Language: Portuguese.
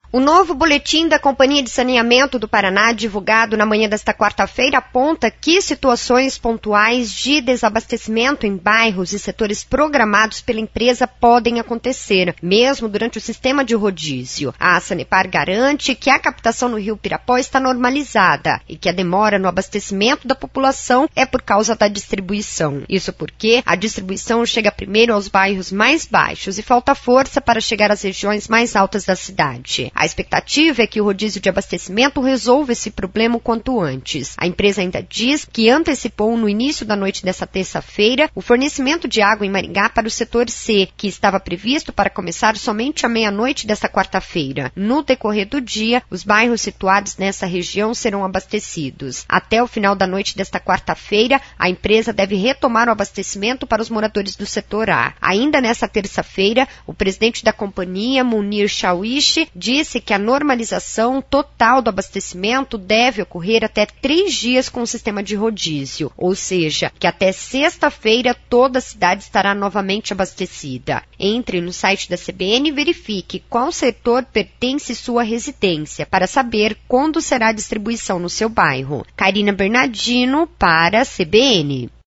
O novo boletim da Companhia de Saneamento do Paraná, divulgado na manhã desta quarta-feira, aponta que situações pontuais de desabastecimento em bairros e setores programados pela empresa podem acontecer, mesmo durante o sistema de rodízio. A Sanepar garante que a captação no Rio Pirapó está normalizada e que a demora no abastecimento da população é por causa da distribuição. Isso porque a distribuição chega primeiro aos bairros mais baixos e falta força para chegar às regiões mais altas da cidade. A expectativa é que o rodízio de abastecimento resolva esse problema o quanto antes. A empresa ainda diz que antecipou no início da noite desta terça-feira o fornecimento de água em Maringá para o setor C, que estava previsto para começar somente à meia-noite desta quarta-feira. No decorrer do dia, os bairros situados nessa região serão abastecidos. Até o final da noite desta quarta-feira, a empresa deve retomar o abastecimento para os moradores do setor A. Ainda nesta terça-feira, o presidente da companhia, Munir Shawishi, disse que a normalização total do abastecimento deve ocorrer até 3 dias com o sistema de rodízio, ou seja, que até sexta-feira toda a cidade estará novamente abastecida. Entre no site da CBN e verifique qual setor pertence sua residência para saber quando será a distribuição no seu bairro. Karina Bernardino para a CBN.